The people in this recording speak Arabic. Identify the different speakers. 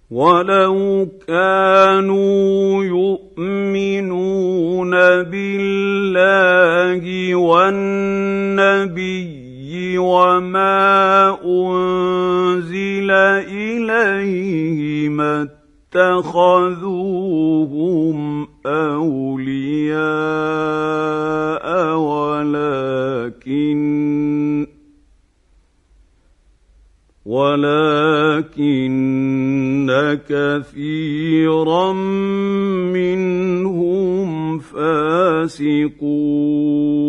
Speaker 1: ولو كانوا يؤمنون بالله والنبي وما أنزل إليه ما اتخذوهم أولياء ولكن كثيرا منهم فاسقون.